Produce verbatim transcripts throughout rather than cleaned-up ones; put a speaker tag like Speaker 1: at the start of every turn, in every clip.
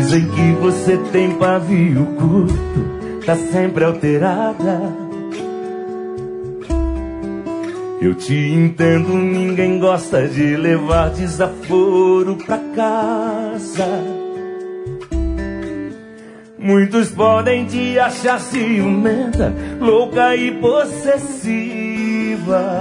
Speaker 1: Dizem que você tem pavio curto, tá sempre alterada. Eu te entendo, ninguém gosta de levar desaforo pra casa. Muitos podem te achar ciumenta, louca e possessiva.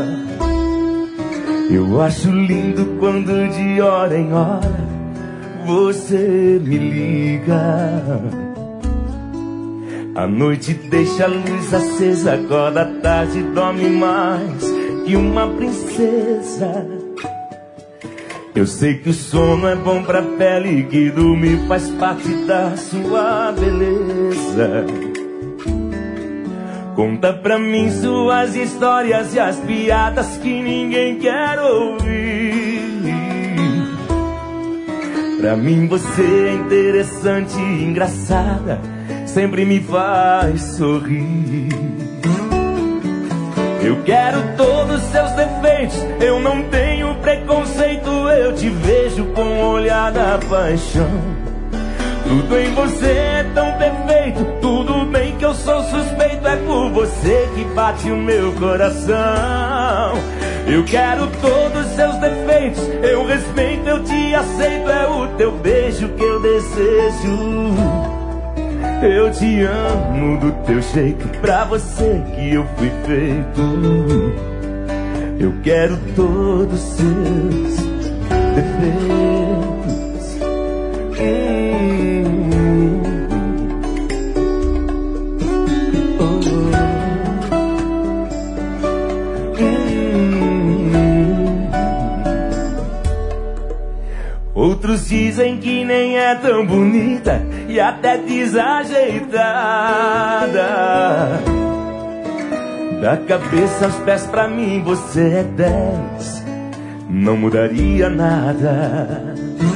Speaker 1: Eu acho lindo quando de hora em hora você me liga. A noite deixa a luz acesa, agora à tarde dorme mais que uma princesa. Eu sei que o sono é bom pra pele, que dormir faz parte da sua beleza. Conta pra mim suas histórias e as piadas que ninguém quer ouvir. Pra mim você é interessante e engraçada, sempre me faz sorrir. Eu quero todos os seus defeitos, eu não tenho preconceito. Eu te vejo com o olhar da paixão. Tudo em você é tão perfeito, tudo bem que eu sou suspeito. É por você que bate o meu coração. Eu quero todos os seus defeitos, eu respeito, eu te aceito. É o teu beijo que eu desejo. Eu te amo do teu jeito, pra você que eu fui feito. Eu quero todos os seus defeitos. Hum. Oh. Hum. Outros dizem que nem é tão bonita e até desajeitada. Da cabeça aos pés pra mim você é dez, não mudaria nada.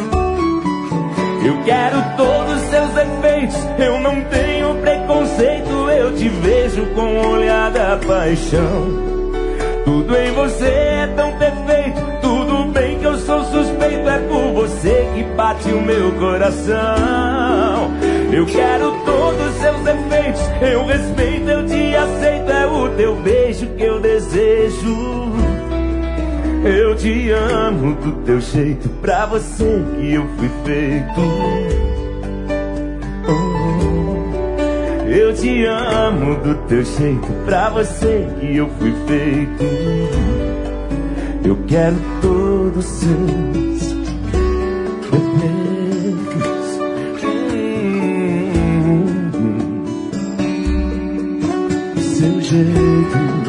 Speaker 1: Eu quero todos os seus defeitos, eu não tenho preconceito. Eu te vejo com o olhar da paixão. Tudo em você é tão perfeito, tudo bem que eu sou suspeito. É por você que bate o meu coração. Eu quero todos os seus defeitos, eu respeito, eu te aceito. É o teu beijo que eu desejo. Eu te amo do teu jeito, pra você que eu fui feito. Oh, eu te amo do teu jeito, pra você que eu fui feito. Eu quero todos os seus defeitos. Hum, seu jeito.